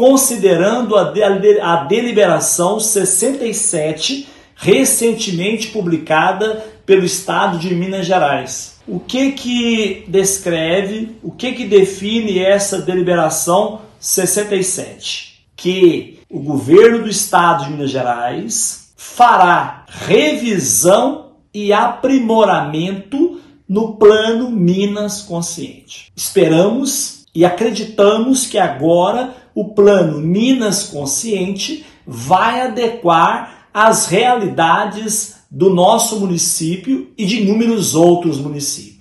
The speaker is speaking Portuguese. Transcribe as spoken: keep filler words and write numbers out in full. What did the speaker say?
considerando a, de, a deliberação sessenta e sete, recentemente publicada pelo Estado de Minas Gerais. O que que descreve, o que que define essa deliberação sessenta e sete? Que o governo do Estado de Minas Gerais fará revisão e aprimoramento no Plano Minas Consciente. Esperamos e acreditamos que agora o Plano Minas Consciente vai adequar às realidades do nosso município e de inúmeros outros municípios.